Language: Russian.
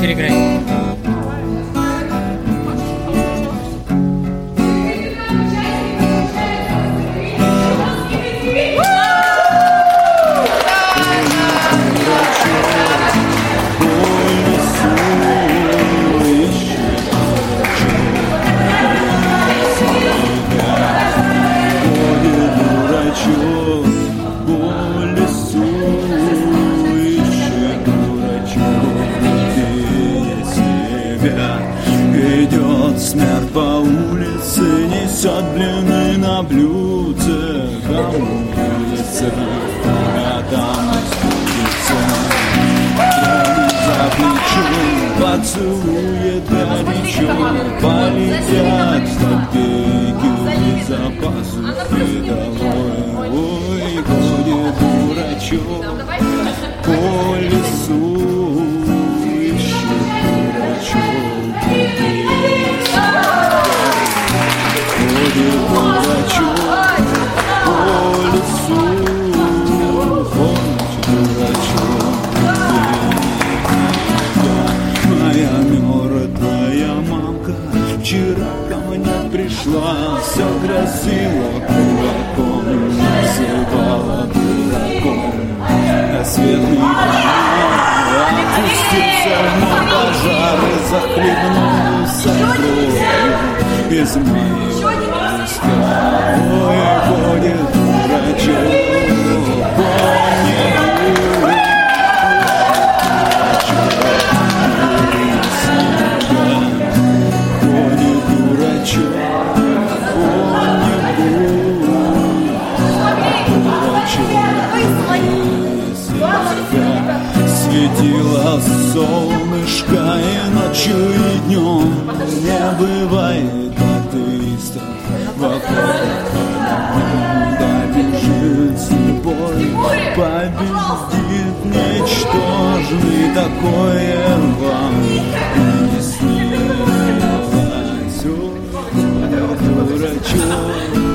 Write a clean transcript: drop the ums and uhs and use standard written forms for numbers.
переиграй. Идет смерть по улице, несет блины на блюдце. Кому улица, а там спустится. Тянет за плечо, поцелует горячо. Полетят копейки за пазухи долой. Ой, ходит дурачок по лесу, ищет дурачок. Ходит дурачок по лесу, ходит дурачок. Моя мертвая мамка вчера ко мне пришла, все красиво кулаком называла дураком. А светлый фонарь опустился на пожар и захлебнулся кровью из моего виска. Ой, ходит дурачок по небу, ходит дурачок по небу, светило солнышко и ночью, и днем. Не бывает атеистов вокруг. Да бежит слепой, победит ничтожный. Такое вам не снилось. Ой, дурачок.